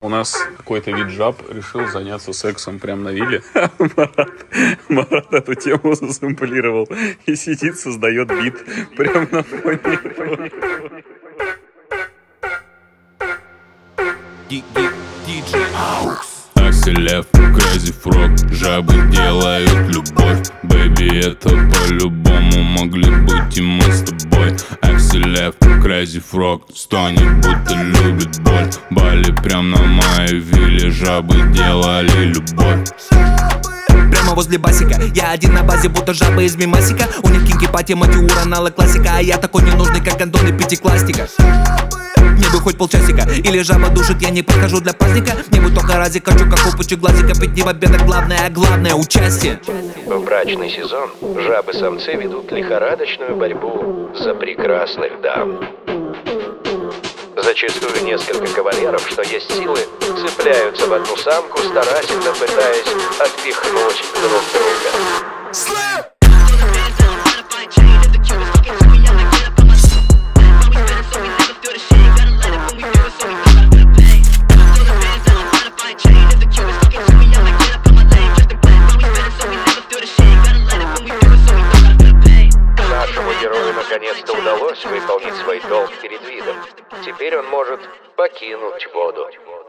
У нас какой-то вид жаб решил заняться сексом прямо на вилле. Марат эту тему засэмплировал и сидит, создает бит прямо на фоне. Акселев, Crazy Frog, жабы делают любовь. Бэйби, это по-любому могли быть и мы с тобой. Акселев, Crazy Frog, стонет, будто любит боль. Бали прям на моей вилле, жабы делали любовь. Прямо возле басика, я один на базе, будто жаба из мимасика. У них кинки-пати, матиур, аналог классика. А я такой ненужный, как гондоны пятиклассника. Мне бы хоть полчасика, или жаба душит, я не подхожу для праздника. Мне бы только разик, хочу как опучек глазика. Ведь не в обедах главное, а главное участие. В брачный сезон жабы-самцы ведут лихорадочную борьбу за прекрасных дам. Зачастую несколько кавалеров, что есть силы, цепляются в одну самку, старательно пытаясь отпихнуть друг друга. Нашему герою наконец-то удалось выполнить свой долг перед видом. Теперь он может покинуть воду.